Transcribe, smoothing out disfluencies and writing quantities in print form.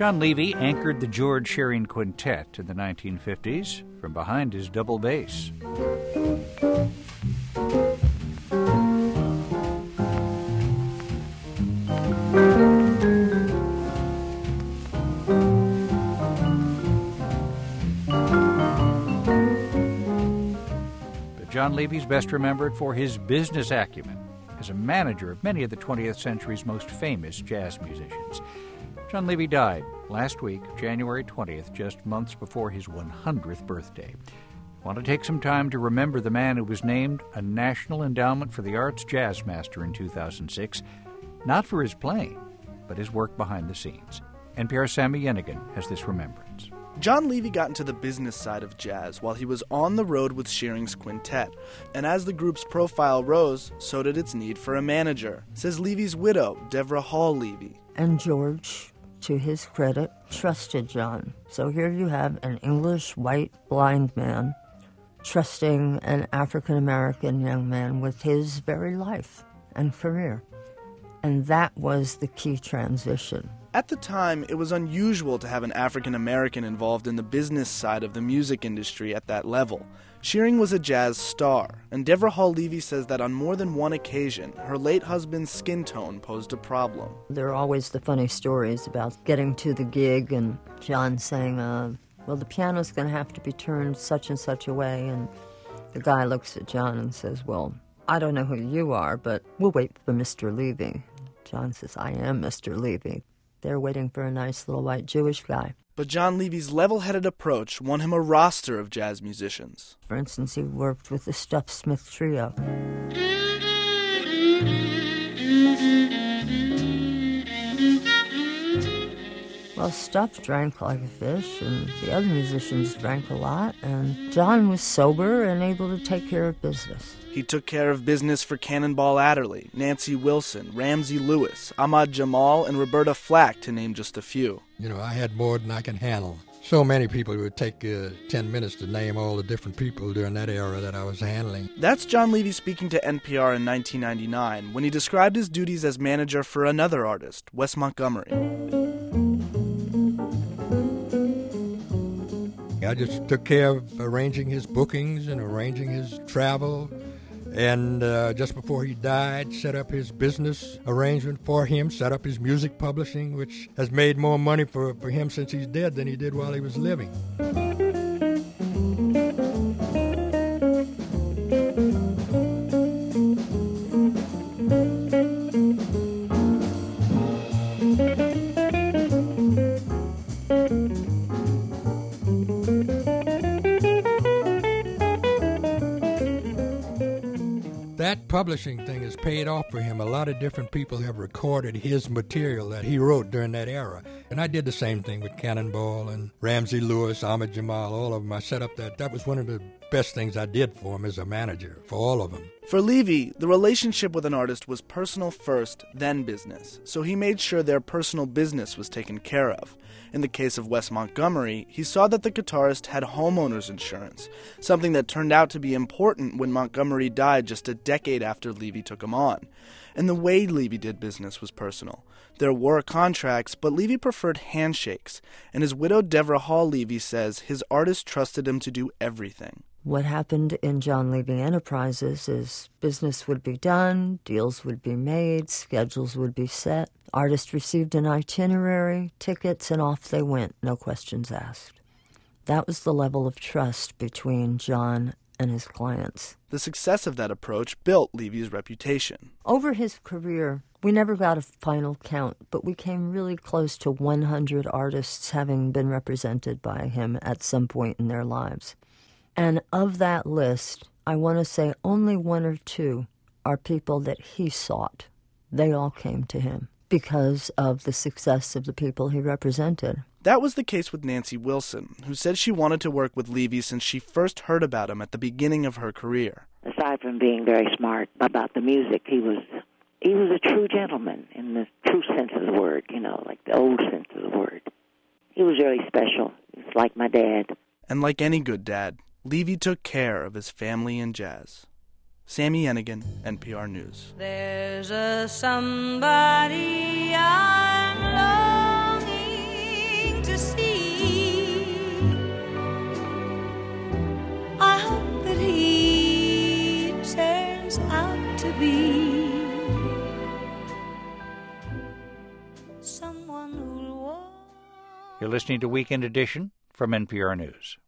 John Levy anchored the George Shearing Quintet in the 1950s from behind his double bass. But John Levy's best remembered for his business acumen as a manager of many of the 20th century's most famous jazz musicians. John Levy died last week, January 20th, just months before his 100th birthday. I want to take some time to remember the man who was named a National Endowment for the Arts Jazz Master in 2006, not for his playing, but his work behind the scenes. NPR's Sami Yenigun has this remembrance. John Levy got into the business side of jazz while he was on the road with Shearing's quintet, and as the group's profile rose, so did its need for a manager, says Levy's widow, Deborah Hall Levy. And George, to his credit, trusted John. So here you have an English, white, blind man trusting an African-American young man with his very life and career. And that was the key transition. At the time, it was unusual to have an African-American involved in the business side of the music industry at that level. Shearing was a jazz star, and Deborah Hall Levy says that on more than one occasion, her late husband's skin tone posed a problem. There are always the funny stories about getting to the gig and John saying, well, the piano's going to have to be turned such and such a way, and the guy looks at John and says, well, I don't know who you are, but we'll wait for Mr. Levy. John says, I am Mr. Levy. They're waiting for a nice little white Jewish guy. But John Levy's level-headed approach won him a roster of jazz musicians. For instance, he worked with the Stuff Smith Trio. Well, Stuff drank like a fish, and the other musicians drank a lot, and John was sober and able to take care of business. He took care of business for Cannonball Adderley, Nancy Wilson, Ramsey Lewis, Ahmad Jamal, and Roberta Flack, to name just a few. You know, I had more than I can handle. So many people, it would take 10 minutes to name all the different people during that era that I was handling. That's John Levy speaking to NPR in 1999 when he described his duties as manager for another artist, Wes Montgomery. I just took care of arranging his bookings and arranging his travel. And just before he died, set up his business arrangement for him, set up his music publishing, which has made more money for him since he's dead than he did while he was living. That publishing thing has paid off for him. A lot of different people have recorded his material that he wrote during that era. And I did the same thing with Cannonball and Ramsey Lewis, Ahmad Jamal, all of them. I set up that was one of the best things I did for him as a manager, for all of them. For Levy, the relationship with an artist was personal first, then business. So he made sure their personal business was taken care of. In the case of Wes Montgomery, he saw that the guitarist had homeowner's insurance, something that turned out to be important when Montgomery died just a decade after Levy took him on. And the way Levy did business was personal. There were contracts, but Levy preferred handshakes, and his widow Deborah Hall Levy says his artist trusted him to do everything. What happened in John Levy Enterprises is business would be done, deals would be made, schedules would be set. Artists received an itinerary, tickets, and off they went, no questions asked. That was the level of trust between John and his clients. The success of that approach built Levy's reputation. Over his career, we never got a final count, but we came really close to 100 artists having been represented by him at some point in their lives. And of that list, I want to say only one or two are people that he sought. They all came to him because of the success of the people he represented. That was the case with Nancy Wilson, who said she wanted to work with Levy since she first heard about him at the beginning of her career. Aside from being very smart about the music, he was a true gentleman in the true sense of the word, like the old sense of the word. He was really special. He was like my dad. And like any good dad, Levy took care of his family and jazz. Sami Yenigun, NPR News. There's a somebody I'm longing someone who'll walk. You're listening to Weekend Edition from NPR News.